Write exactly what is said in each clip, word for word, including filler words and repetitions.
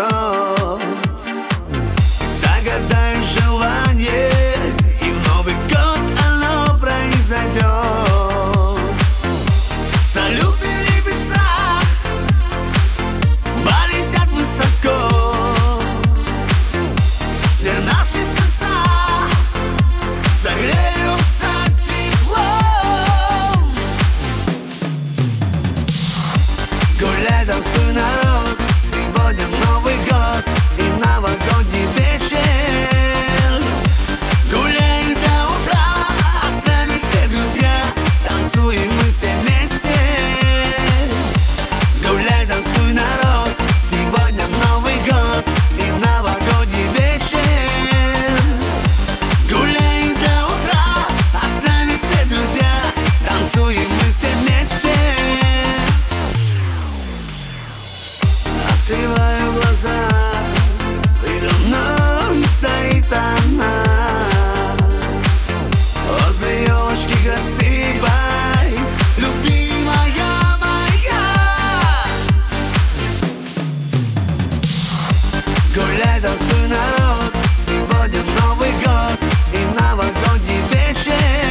год. Загадай желание, и в Новый год оно произойдет. Салюты в небесах полетят высоко. Все наши сердца согреются теплом. Гуляй, танцуй, народ, сегодня Новый год и новогодний вечер. Гуляем до утра, а с нами все друзья, танцуем мы все вместе. Гуляй, танцуй, народ, сегодня Новый год и новогодний вечер. Гуляем до утра, а с нами все друзья, танцуем мы все вместе. Открываю глаза, передо мной стоит она. Возле елочки красивой, любимая моя. Гуляй, танцуй, народ, сегодня Новый год и новогодний вечер.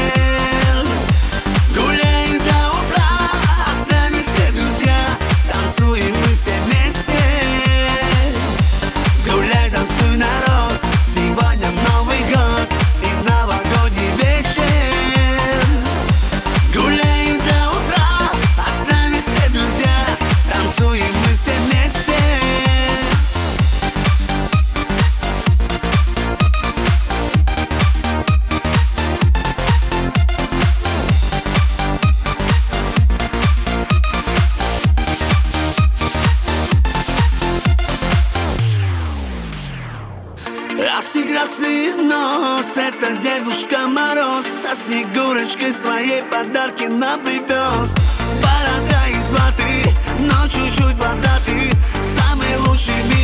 Гуляем до утра, а с нами все друзья, танцуем мы все вместе. Гуляй, танцуй, народ, сегодня Новый год и новогодний вечер. Гуляем до утра, а с нами все друзья, танцуем мы все вместе. Красный, красный нос, это Дедушка Мороз со Снегурочкой своей подарки нам привез. Борода из ваты, но чуть-чуть бодатый, самый лучший